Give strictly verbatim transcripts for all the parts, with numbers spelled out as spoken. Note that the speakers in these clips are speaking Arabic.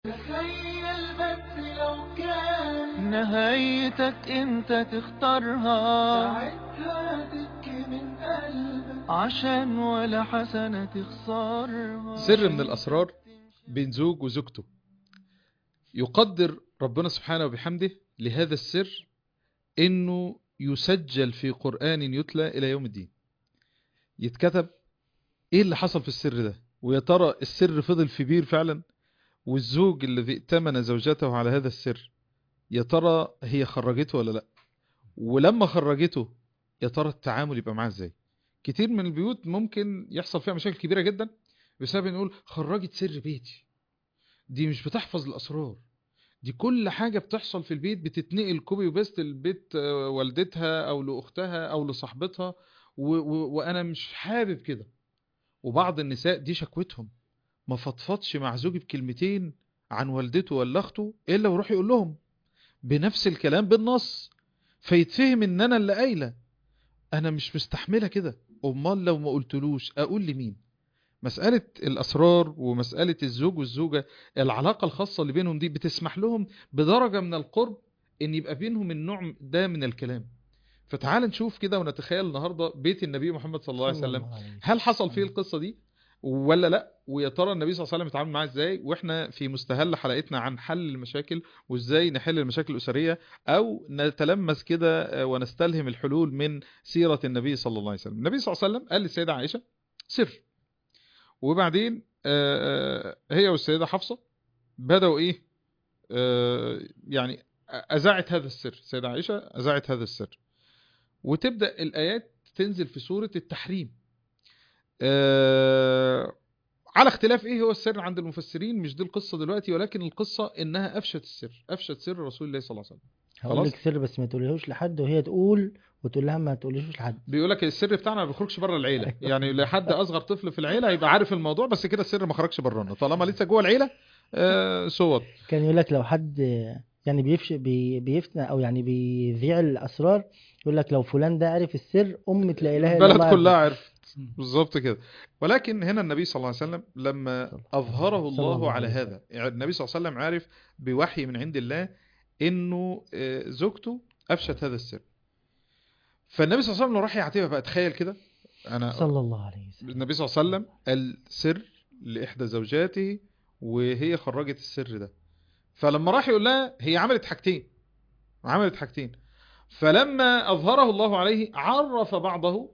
تخيل بس لو كان نهايتك انت تختارها، ساعتها تبكي من قلبك عشان ولا حسنة تخسرها. سر من الأسرار بين زوج وزوجته، يقدر ربنا سبحانه وبحمده لهذا السر إنه يسجل في قرآن يتلى إلى يوم الدين. يتكتب إيه اللي حصل في السر ده، ويا ترى السر فضل في بير فعلا، والزوج الذي ائتمن زوجته على هذا السر يا ترى هي خرجته ولا لا، ولما خرجته يا ترى التعامل يبقى معاه ازاي. كتير من البيوت ممكن يحصل فيها مشاكل كبيرة جدا بسبب نقول خرجت سر بيتي، دي مش بتحفظ الأسرار، دي كل حاجة بتحصل في البيت بتتنقل كوبي وبيست البيت والدتها أو لأختها أو لصاحبتها و و وأنا مش حابب كده. وبعض النساء دي شكوتهم، ما فضفضش مع زوجي بكلمتين عن والدته ولا أخته إلا وروح يقول لهم بنفس الكلام بالنص، فيتفهم إن أنا اللي قايلة. أنا مش مستحملة كده، أمال لو ما قلتلوش أقول لمين؟ مسألة الأسرار ومسألة الزوج والزوجة، العلاقة الخاصة اللي بينهم دي بتسمح لهم بدرجة من القرب إن يبقى بينهم النوع ده من الكلام. فتعال نشوف كده ونتخيل النهاردة بيت النبي محمد صلى الله عليه وسلم، هل حصل فيه القصة دي ولا لا؟ ويا ترى النبي صلى الله عليه وسلم اتعامل معاه ازاي؟ واحنا في مستهل حلقتنا عن حل المشاكل وازاي نحل المشاكل الأسرية، او نتلمس كده ونستلهم الحلول من سيرة النبي صلى الله عليه وسلم. النبي صلى الله عليه وسلم قال للسيدة عائشة سر، وبعدين هي والسيدة حفصة بدأوا ايه يعني أذاعت هذا السر، السيدة عائشة أذاعت هذا السر، وتبدأ الآيات تنزل في سورة التحريم. على اختلاف ايه هو السر عند المفسرين، مش دي القصة دلوقتي، ولكن القصة انها افشت السر، افشت سر رسول الله صلى الله عليه وسلم. هقول لك سر بس ما تقوليهوش لحد، وهي تقول وتقول لها ما تقوليهوش لحد. بيقول لك السر بتاعنا ما بيخرجش بره العيله، يعني لحد اصغر طفل في العيله يبقى عارف الموضوع، بس كده السر ما خرجش برانا طالما لسه جوه العيله. آه صوت كان يقول لك لو حد يعني بيفش بي بيفتنا او يعني بيذيع الاسرار، يقول لك لو فلان ده عرف السر امه لا اله الا الله البلد كلها عرفت. بالظبط كده. ولكن هنا النبي صلى الله عليه وسلم لما اظهره الله على هذا، يعني النبي صلى الله عليه وسلم عارف بوحي من عند الله انه زوجته افشت هذا السر، فالنبي صلى الله عليه وسلم لو راح يعاتبها بقى، تخيل كده انا صلى الله عليه وسلم النبي صلى الله عليه وسلم قال سر لاحدى زوجاته وهي خرجت السر ده، فلما راح يقول لها هي عملت حاجتين، عملت حاجتين فلما اظهره الله عليه عرف بعضه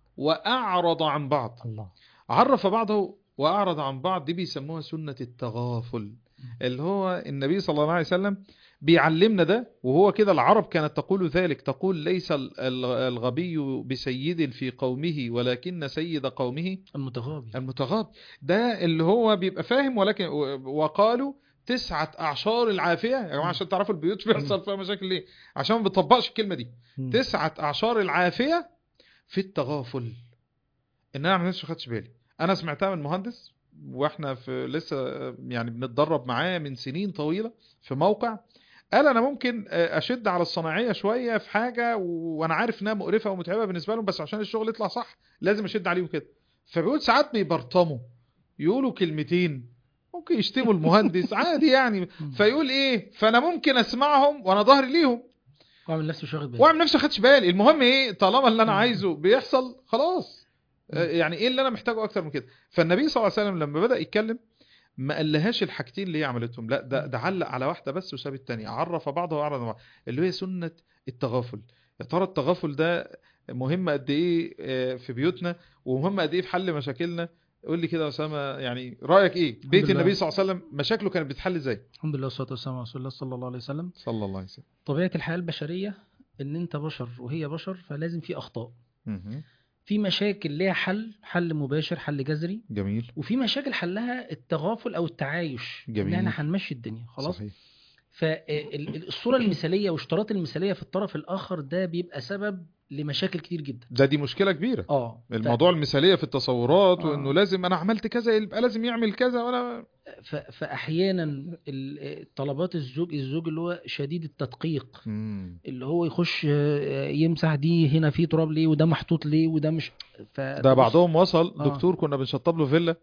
واعرض عن بعض. الله. عرف بعضه واعرض عن بعض دي بيسموها سنة التغافل، اللي هو النبي صلى الله عليه وسلم بيعلمنا ده. وهو كده العرب كانت تقول ذلك، تقول ليس الغبي بسيد في قومه ولكن سيد قومه المتغابي. المتغابي ده اللي هو بيبقى فاهم، ولكن وقالوا تسعة أعشار العافية يا جماعة عشان تعرفوا البيوت بيحصل فيها مشاكل ليه، عشان ما بيطبقش الكلمة دي. تسعة أعشار العافية في التغافل، إن أنا مش خدش بالي. أنا سمعتها من مهندس واحنا في لسه يعني بنتدرب معاه من سنين طويلة في موقع، قال انا ممكن اشد على الصناعية شوية في حاجة وانا عارف انها مقرفة ومتعبة بالنسبة لهم، بس عشان الشغل يطلع صح لازم اشد عليهم كده. فبيقول ساعات بيبرطموا يقولوا كلمتين، ممكن يشتموا المهندس عادي يعني، فيقول ايه، فانا ممكن اسمعهم وانا ظهري ليهم واعمل نفسي مش واخد بالي، واعمل نفسي خدش بالي. المهم ايه، طالما اللي انا عايزه بيحصل خلاص، يعني ايه اللي انا محتاجه اكتر من كده. فالنبي صلى الله عليه وسلم لما بدأ يتكلم ما قالهاش الحاجتين اللي هي عملتهم، لا ده ده علق على واحده بس وساب الثانيه، عرف بعضه واعرض بعض، اللي هي سنه التغافل. يا ترى التغافل ده مهم قد ايه في بيوتنا، ومهم قد ايه في حل مشاكلنا؟ قول لي كده يا اسامه، يعني رايك ايه، بيت النبي صلى الله عليه وسلم مشاكله كانت بتتحل ازاي؟ الحمد لله والصلاه والسلام على رسول الله صلى الله عليه وسلم. صلى الله عليه وسلم. طبيعه الحياه البشريه ان انت بشر وهي بشر، فلازم في اخطاء. مه. في مشاكل ليها حل، حل مباشر، حل جذري. جميل. وفي مشاكل حلها التغافل او التعايش، جميل. ان احنا هنمشي الدنيا خلاص. صحيح. فالصوره المثاليه واشتراط المثاليه في الطرف الاخر ده بيبقى سبب لمشاكل كتير جدا. ده دي مشكله كبيره. اه الموضوع ف... المثاليه في التصورات آه. وانه لازم انا عملت كذا يبقى لازم يعمل كذا، وانا ف... فاحيانا طلبات الزوج الزوج اللي هو شديد التدقيق، مم. اللي هو يخش يمسح دي هنا في تراب ليه، وده محطوط ليه، وده مش ف... ده بعضهم وصل آه. دكتور كنا بنشطب له فيلا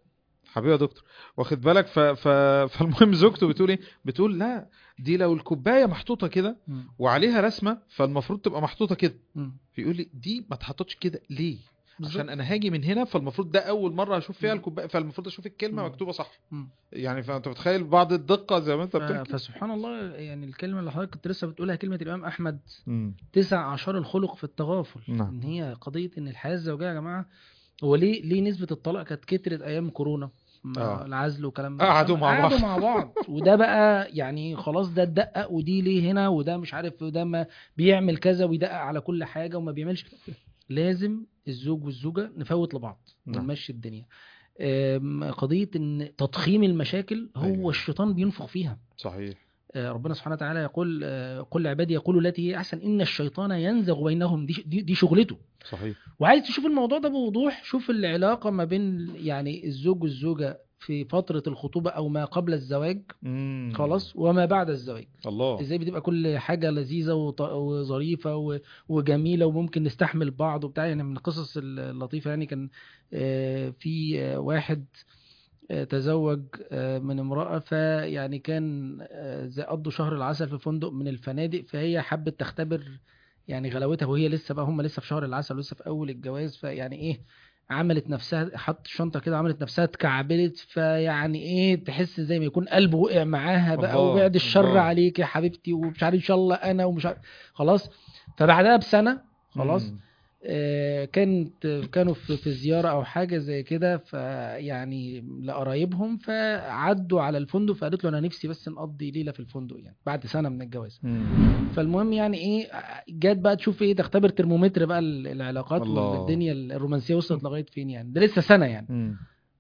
حبيبي يا دكتور، واخد بالك؟ ف... ف... فالمهم زوجته بتقول ايه؟ بتقول لا دي لو الكوبايه محطوطه كده مم. وعليها رسمه فالمفروض تبقى محطوطه كده. مم. فيقول لي دي ما اتحطتش كده ليه؟ بالظبط. عشان انا هاجي من هنا فالمفروض ده اول مره اشوف فيها مم. الكوبايه، فالمفروض اشوف الكلمه مم. مكتوبه صح. مم. يعني فانت متخيل بعض الدقه زي ما انت ف... بتحكي. فسبحان الله، يعني الكلمة اللي حضرتك كنت لسه بتقولها كلمة الإمام أحمد، مم. تسع أعشار الخلق في التغافل. نعم. إن هي قضية إن الحياة الزوجية يا جماعة، هو ليه ليه نسبة الطلاق كانت كترت أيام كورونا مع آه. العزل وكلام ده؟ قعدوا مع قعدوا بعض. مع بعض وده بقى يعني خلاص ده اتدقق، ودي ليه هنا، وده مش عارف، وده ما بيعمل كذا ويدقق على كل حاجة وما بيعملش. لازم الزوج والزوجة نفوت لبعض نعم. ونمشي الدنيا. أم، قضية ان تضخيم المشاكل هو أيوة. الشيطان بينفخ فيها. صحيح. آه، ربنا سبحانه وتعالى يقول آه، قل لعبادي يقولوا التي هي احسن ان الشيطان ينزغ بينهم. دي, دي, دي شغلته. صحيح. وعايز تشوف الموضوع ده بوضوح، شوف العلاقة ما بين يعني الزوج والزوجة في فترة الخطوبة او ما قبل الزواج مم. خلاص، وما بعد الزواج. الله. ازاي بتبقى كل حاجة لذيذة وط- وظريفة و- وجميلة وممكن نستحمل بعض وبتاع. يعني من القصص اللطيفة، يعني كان آه، في آه، واحد آه، تزوج آه، من امرأة، فيعني كان آه، زي قضوا شهر العسل في فندق من الفنادق، فهي حبت تختبر يعني غلاوتها، وهي لسه بقى هم لسه في شهر العسل ولسه في أول الجواز. فيعني إيه، عملت نفسها، حط شنطة كده، عملت نفسها اتكعبلت، فيعني إيه، تحس زي ما يكون قلبه وقع معاها بقى، الله. وبعد الشر الله. عليك يا حبيبتي ومش عارف إن شاء الله أنا ومش عارف خلاص. فبعدها بسنة خلاص مم. آه، كانت كانوا في في زيارة أو حاجة زي كده، فيعني لقرايبهم، فعدوا على الفندق، فقالت له أنا نفسي بس نقضي ليلة في الفندق يعني بعد سنة من الجواز. مم. فالمهم يعني إيه، جات بقى تشوف إيه، تختبر ترمومتر بقى العلاقات الله. والدنيا الرومانسية وصلت لغاية فين. يعني ده لسه سنة يعني. مم.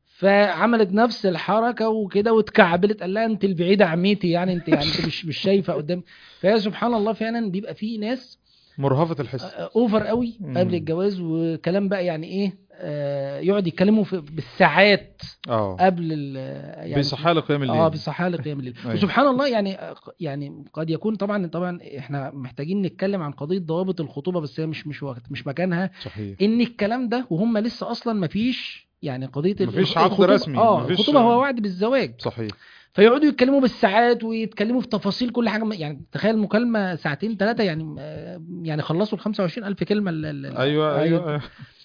فعملت نفس الحركة وكده واتكعبلت، قال لها أنت البعيدة عميتي، يعني أنت يعني أنت مش مش شايفة قدام. فهي سبحان الله فعلا بيبقى فيه ناس مرهفة الحس. اوفر قوي مم. قبل الجواز، وكلام بقى يعني ايه، آه يقعد يتكلموا في بالساعات اه قبل ال يعني بيصحى له قيام الليل. اه بيصحى له قيام الليل. أيوة. وسبحان الله يعني يعني قد يكون طبعا طبعا احنا محتاجين نتكلم عن قضيه ضوابط الخطوبه، بس هي مش مش وقت مش مكانها. صحيح. ان الكلام ده وهم لسه اصلا ما فيش يعني قضيه ال- مفيش عقد الخطوبة- رسمي، اه مفيش- الخطوبه هو وعد بالزواج. صحيح. فيقعدوا يتكلموا بالساعات ويتكلموا في تفاصيل كل حاجه. يعني تخيل مكالمه ساعتين ثلاثه، يعني آه، يعني خلصوا ال خمسة وعشرين ألف كلمه ال- ال- ال- ايوه ايوه, أيوة.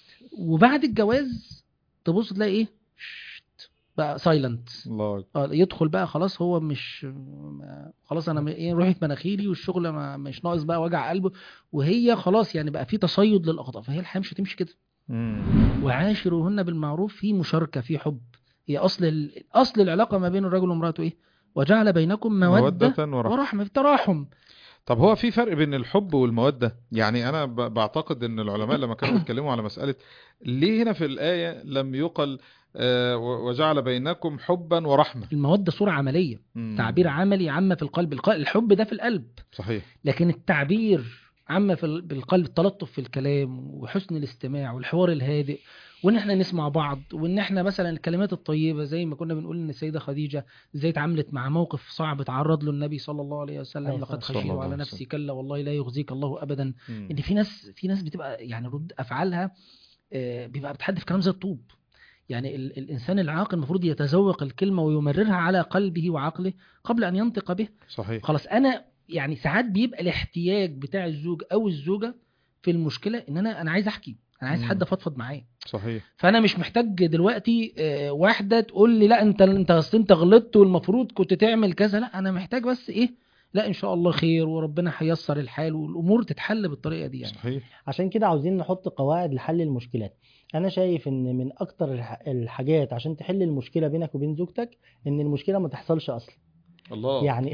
وبعد الجواز تبص تلاقي ايه، شت، بقى سايلنت. الله. يدخل بقى خلاص، هو مش ما- خلاص انا م- ايه روحت مناخيري والشغل ما مش ناقص بقى وجع قلبه، وهي خلاص يعني بقى في تصيد للاخطاء. فهي الحياه مش هتمشي كده. مم. وعاشروهن بالمعروف، في مشاركه، في حب. هي اصل ال... اصل العلاقه ما بين الرجل وامراته ايه، وجعل بينكم موده, مودة ورحمة. ورحمه، في تراحم. طب هو في فرق بين الحب والمودة؟ يعني أنا ب- بعتقد أن العلماء لما كانوا بيتكلموا على مسألة ليه هنا في الآية لم يقل آه، و- وجعل بينكم حبا ورحمة. الموده صوره عمليه، مم. تعبير عملي عامه في القلب. الق- الحب ده في القلب، صحيح. لكن التعبير عامة في ال- بالقلب، التلطف في الكلام وحسن الاستماع والحوار الهادئ، وان احنا نسمع بعض، وان احنا مثلا الكلمات الطيبة زي ما كنا بنقول ان السيدة خديجة ازاي اتعاملت مع موقف صعب تعرض له النبي صلى الله عليه وسلم، عليه لقد الصلاة والسلام. خشيت صلى الله على عليه نفسي كلا والله لا يخزيك الله ابدا. مم. ان في ناس في ناس بتبقى يعني رد افعالها آه، بيبقى بتحدف كلام زي الطوب. يعني ال الانسان العاقل المفروض يتذوق الكلمة ويمررها على قلبه وعقله قبل ان ينطق به. صحيح. خلاص انا يعني ساعات بيبقى الاحتياج بتاع الزوج او الزوجه في المشكله ان انا انا عايز احكي، انا عايز مم. حد افضفض معاه. صحيح. فانا مش محتاج دلوقتي آه، واحده تقول لي لا انت انت اصل انت غلطت والمفروض كنت تعمل كذا. لا انا محتاج بس ايه، لا ان شاء الله خير وربنا هييسر الحال والامور تتحل بالطريقه دي يعني. صحيح. عشان كده عاوزين نحط قواعد لحل المشكلات. انا شايف ان من اكتر الح- الحاجات عشان تحل المشكله بينك وبين زوجتك ان المشكله ما تحصلش اصلا. الله. يعني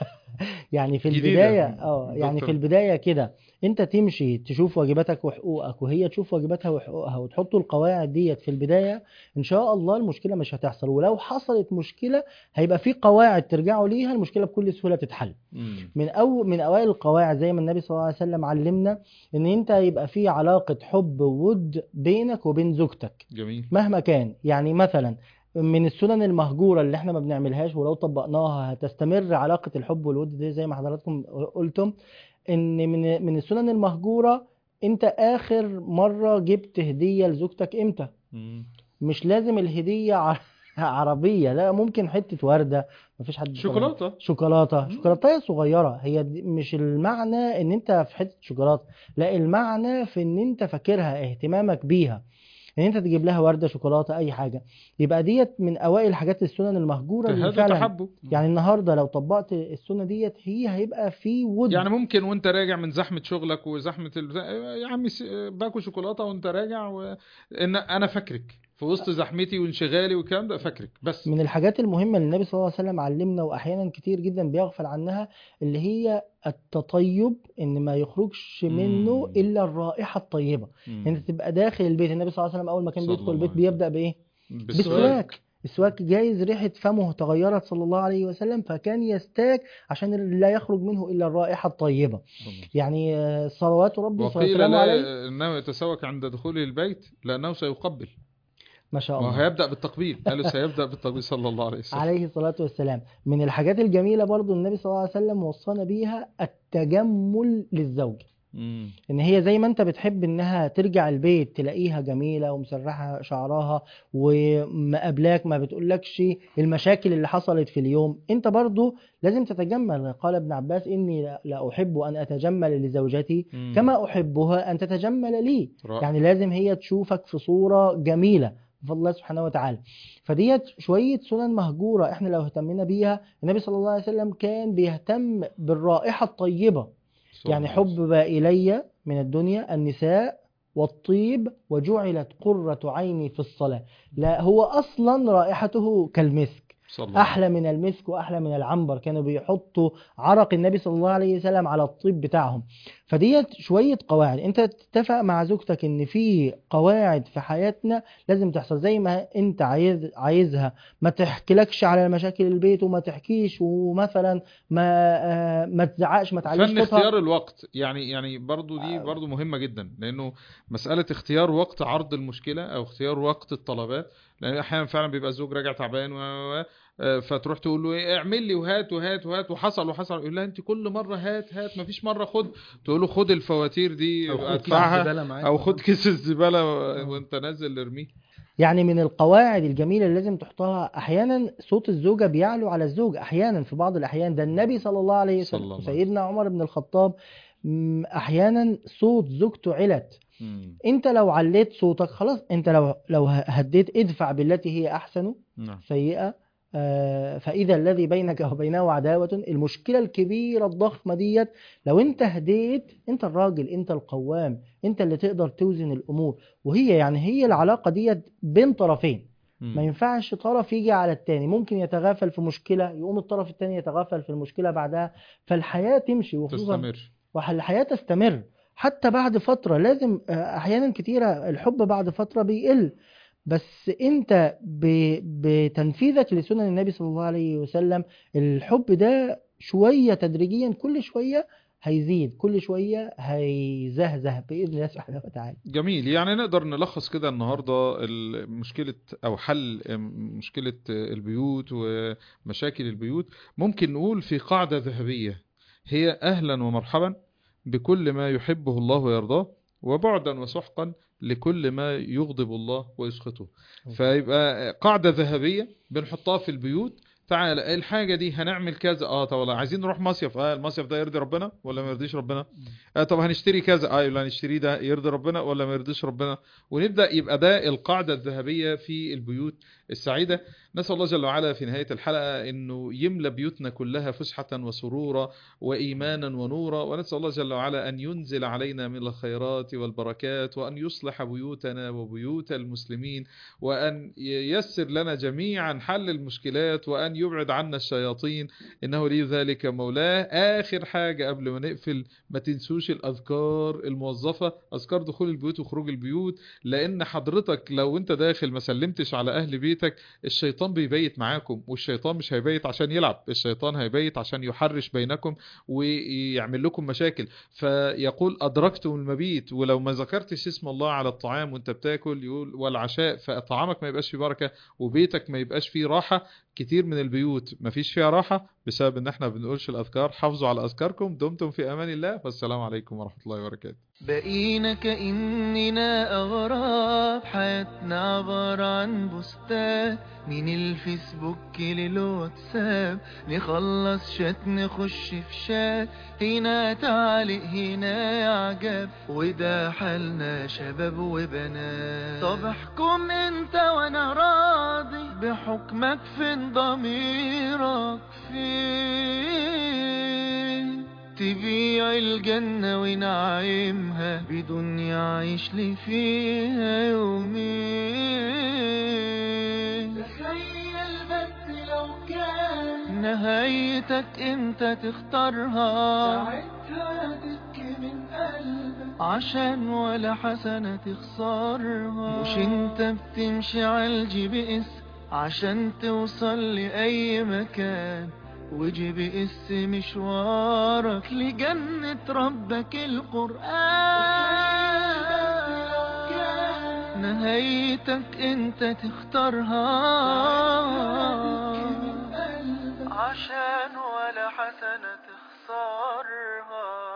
يعني في جديدة. البدايه اه يعني دكتور. في البدايه كده انت تمشي تشوف واجباتك وحقوقك وهي تشوف واجباتها وحقوقها وتحطوا القواعد ديت في البدايه، ان شاء الله المشكله مش هتحصل. ولو حصلت مشكله هيبقى في قواعد ترجعوا ليها، المشكله بكل سهوله تتحل. مم. من أو من أوائل القواعد زي ما النبي صلى الله عليه وسلم علمنا إن أنت يبقى في علاقة حب وود بينك وبين زوجتك جميل. مهما كان. يعني مثلا من السنن المهجورة اللي احنا ما بنعملهاش ولو طبقناها هتستمر علاقة الحب والود دي زي ما حضراتكم قلتم، إن من من السنن المهجورة أنت آخر مرة جبت هدية لزوجتك إمتى؟ مم. مش لازم الهدية ع- عربيه، لا ممكن حته ورده، مفيش حد بياكلها. شوكولاته. شوكولاته مم. شوكولاته صغيره، هي دي مش المعنى ان انت في حته شوكولاته، لا المعنى في ان انت فاكرها، اهتمامك بيها، ان انت تجيب لها ورده، شوكولاته، اي حاجه. يبقى ديت من اوائل حاجات السنن المهجوره اللي تهادوا فعلا تحبوا. يعني النهارده لو طبقت السنه ديت هي هيبقى في ود. يعني ممكن وانت راجع من زحمه شغلك وزحمه ال... يا عمي س- باكل شوكولاته وانت راجع و... ان انا فاكرك في وسط زحمتي وانشغالي والكلام ده، فاكرك بس. من الحاجات المهمة اللي النبي صلى الله عليه وسلم علمنا وأحيانا كتير جدا بيغفل عنها، اللي هي التطيب، إن ما يخرجش منه مم. إلا الرائحة الطيبة. مم. أنت تبقى داخل البيت، النبي صلى الله عليه وسلم أول ما كان صلى بيدخل الله البيت عليه وسلم. بيبدأ بإيه؟ بالسواك. بالسواك. السواك جايز ريحة فمه تغيرت صلى الله عليه وسلم، فكان يستاك عشان لا يخرج منه إلا الرائحة الطيبة. صلى الله. يعني آه، صلوات ربي وقيل وسلامه عليه. لا انه يتسوق عند دخوله البيت لانه سيقبل. ما شاء ما هو الله. هيبدا بالتقبيل، قالوا سيبدا بالتقبيل صلى الله عليه وسلم. عليه الصلاة والسلام. من الحاجات الجميلة برضو النبي صلى الله عليه وسلم وصانا بيها التجمل للزوج. مم. ان هي زي ما انت بتحب انها ترجع البيت تلاقيها جميلة ومسرحة شعرها ومقابلاك ما بتقولكش المشاكل اللي حصلت في اليوم، انت برضو لازم تتجمل. قال ابن عباس اني لا احب ان اتجمل لزوجتي مم. كما احبها ان تتجمل لي. رائع. يعني لازم هي تشوفك في صورة جميلة بفضل الله سبحانه وتعالى. فديت شوية سنن مهجورة احنا لو اهتمنا بيها. النبي صلى الله عليه وسلم كان بيهتم بالرائحة الطيبة. صلى يعني الله عليه حبب إلي من الدنيا النساء والطيب وجعلت قرة عيني في الصلاة. لا هو أصلا رائحته كالمسك، صلى الله عليه أحلى من المسك وأحلى من العنبر. كانوا بيحطوا عرق النبي صلى الله عليه وسلم على الطيب بتاعهم. فديت شوية قواعد انت تتفق مع زوجتك ان في قواعد في حياتنا لازم تحصل زي ما انت عايز عايزها. ما تحكيلكش على مشاكل البيت وما تحكيش، ومثلا ما آه، ما تزعقش، ما تعليش فن صوتها. اختيار الوقت. يعني يعني برضو دي برضو مهمة جدا، لأنه مسألة اختيار وقت عرض المشكلة أو اختيار وقت الطلبات. لأن أحيانا فعلا بيبقى الزوج راجع تعبان و و- آه، فتروح تقول له ايه اعمل لي وهات وهات وهات وحصل وحصل، يقول لها انت كل مرة هات هات مفيش مرة خد. تقول له خد الفواتير دي او خد كيس ادفعها، الزباله معاك او خد وهات. كيس الزبالة آه. وانت نازل ارميه. يعني من القواعد الجميلة اللي لازم تحطها، أحيانا صوت الزوجة بيعلو على الزوج أحيانا في بعض الأحيان. ده النبي صلى الله عليه صلى وسلم الله عليه وسيدنا عمر بن الخطاب م، أحيانا صوت زوجته علت. مم. أنت لو عليت صوتك خلاص، أنت لو لو هديت ادفع بالتي هي أحسن نعم. سيئة آه، فإذا الذي بينك وبينه عداوة. المشكلة الكبيرة الضخمة ديت لو انت هديت، انت الراجل، انت القوام، انت اللي تقدر توزن الأمور. وهي يعني هي العلاقة ديت بين طرفين، ما مم. ينفعش طرف يجي على التاني. ممكن يتغافل في مشكلة يقوم الطرف التاني يتغافل في المشكلة بعدها، فالحياة تمشي. وخصوصا تستمر. والحياة تستمر حتى بعد فترة. لازم آه، أحيانا كتيرة الحب بعد فترة بيقل، بس انت ب- بتنفيذك لسنن النبي صلى الله عليه وسلم الحب ده شوية تدريجيا كل شوية هيزيد، كل شوية هيزهزه بإذن الله سبحانه وتعالى. جميل. يعني نقدر نلخص كده النهاردة مشكلة أو حل مشكلة البيوت ومشاكل البيوت. ممكن نقول في قاعدة ذهبية هي أهلا ومرحبا بكل ما يحبه الله ويرضاه، وبعدا وسحقا لكل ما يغضب الله ويسخطه. فيبقى قاعدة ذهبية بنحطها في البيوت. تعالى الحاجة دي هنعمل كذا، اه طب والله عايزين نروح مصيف، اه المصيف ده يرضي ربنا ولا ما يرضيش ربنا؟ آه طب هنشتري كذا، اه يلا هنشتري ده يرضي ربنا ولا ما يرضيش ربنا؟ ونبدأ يبقى ده القاعدة الذهبية في البيوت السعيدة. نسأل الله جل وعلا في نهاية الحلقة انه يملى بيوتنا كلها فسحة وسرورا وإيمانا ونورا، ونسأل الله جل وعلا أن ينزل علينا من الخيرات والبركات، وأن يصلح بيوتنا وبيوت المسلمين، وأن ييسر لنا جميعا حل المشكلات، وأن يبعد عنا الشياطين، إنه لي ذلك مولاه. آخر حاجة قبل ما نقفل، ما تنسوش الأذكار الموظفة، أذكار دخول البيوت وخروج البيوت، لأن حضرتك لو أنت داخل ما سلمتش على أهل بيتك، الشيطان بيبيت معاكم، والشيطان مش هيبيت عشان يلعب، الشيطان هيبيت عشان يحرش بينكم ويعمل لكم مشاكل. فيقول أدركتم المبيت، ولو ما ذكرتش اسم الله على الطعام وانت بتاكل، يقول والعشاء، فطعامك ما يبقاش فيه بركة وبيتك ما يبقاش فيه راحة. كتير من البيوت ما فيش فيها راحة بسبب ان احنا بنقولش الأذكار. حافظوا على أذكاركم. دمتم في أمان الله، والسلام عليكم ورحمة الله وبركاته. بقينا كأننا أغراب، حياتنا عبارة عن بوستات، من الفيسبوك للواتساب، نخلص شات نخش في شات، هنا تعليق هنا إعجاب، وده حالنا شباب وبنات. طب احكم انت وانا راضي، بحكمك فين ضميرك فين؟ تبيع الجنة ونعيمها بدنيا عيش لي فيها يومين. تخيل بس لو كان نهايتك انت تختارها، ساعتها تبكي من قلبك عشان ولا حسنة تخسرها. مش انت بتمشي عالجي بإس عشان توصل لأي مكان، وجي بإس مشوارك لجنة ربك القرآن. نهايتك انت تختارها عشان ولا حسنة تخسرها.